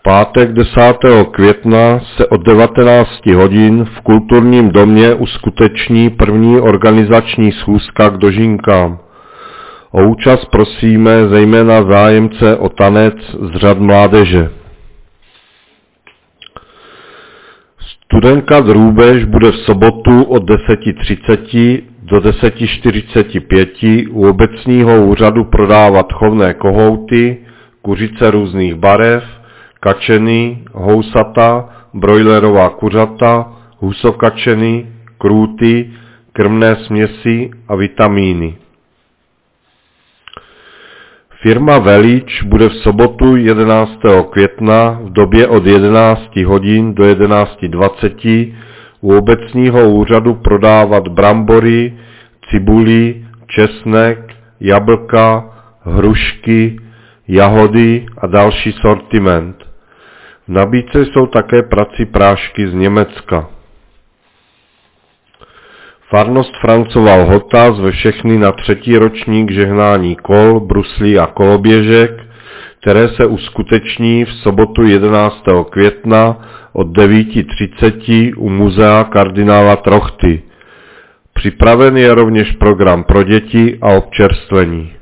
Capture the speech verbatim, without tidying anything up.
pátek desátého května se od devatenácti hodin v kulturním domě uskuteční první organizační schůzka k dožinkám. O účast prosíme zejména zájemce o tanec z řad mládeže. Studentka Drůbež bude v sobotu od deset třicet do deset čtyřicet pět u obecního úřadu prodávat chovné kohouty, kuřice různých barev, kačeny, housata, brojlerová kuřata, husokačeny, krůty, krmné směsi a vitamíny. Firma Velič bude v sobotu jedenáctého května v době od jedenácti hodin do jedenácti dvaceti u obecního úřadu prodávat brambory, cibuli, česnek, jablka, hrušky, jahody a další sortiment. V nabídce jsou také prací prášky z Německa. Farnost Francova Lhota zve všechny na třetí ročník žehnání kol, bruslí a koloběžek, které se uskuteční v sobotu jedenáctého května od devět třicet u muzea kardinála Trochty. Připraven je rovněž program pro děti a občerstvení.